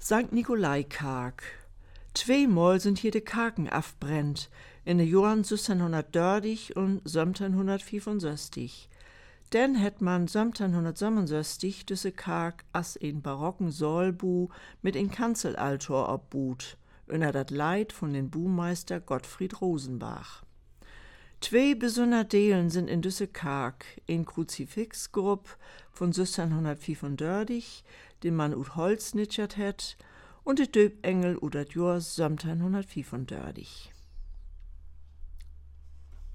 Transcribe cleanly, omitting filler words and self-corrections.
Sankt Nikolai-Karg. Tweemal sind hier de Karken afbrennt, in de Jahren 1730 und 1765. Dann het man 1767 düsse Karg as in barocken Säulbu mit in Kanzelaltor obbuht, unter dat Leid von den Buhmeister Gottfried Rosenbach. Zwei besondere Delen sind in düsse Karg, ein Kruzifixgrupp von 1735, den man ut Holz nitschert het, und de Döbengel ut dat Jahr 1735.